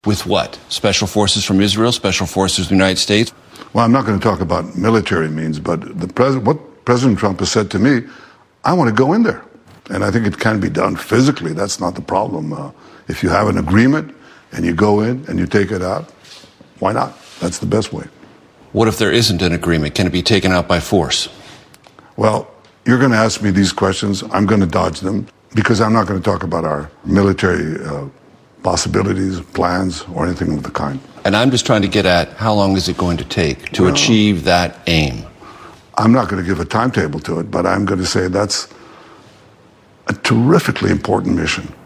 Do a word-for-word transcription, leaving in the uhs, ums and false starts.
With what? Special forces from Israel, special forces from the United States? Well, I'm not going to talk about military means, but the pres- what President Trump has said to me, I want to go in there. And I think it can be done physically. That's not the problem. Uh, if you have an agreement and you go in and you take it out, why not? That's the best way. What if there isn't an agreement? Can it be taken out by force? Well, you're going to ask me these questions. I'm going to dodge them because I'm not going to talk about our military uh, possibilities, plans, or anything of the kind. And I'm just trying to get at how long is it going to take to well, achieve that aim? I'm not going to give a timetable to it, but I'm going to say that's a terrifically important mission.